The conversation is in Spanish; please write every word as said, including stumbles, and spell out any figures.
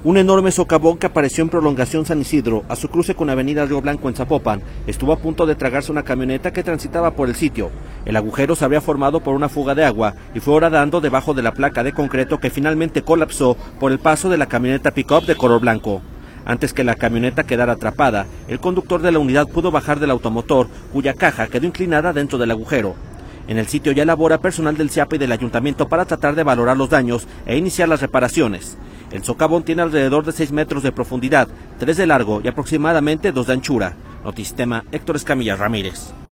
Un enorme socavón que apareció en Prolongación San Isidro, a su cruce con Avenida Río Blanco en Zapopan, estuvo a punto de tragarse una camioneta que transitaba por el sitio. El agujero se habría formado por una fuga de agua y fue horadando debajo de la placa de concreto que finalmente colapsó por el paso de la camioneta pick-up de color blanco. Antes que la camioneta quedara atrapada, el conductor de la unidad pudo bajar del automotor, cuya caja quedó inclinada dentro del agujero. En el sitio ya labora personal del C I A P y del ayuntamiento para tratar de valorar los daños e iniciar las reparaciones. El socavón tiene alrededor de seis metros de profundidad, tres de largo y aproximadamente dos de anchura. Notisistema, Héctor Escamilla Ramírez.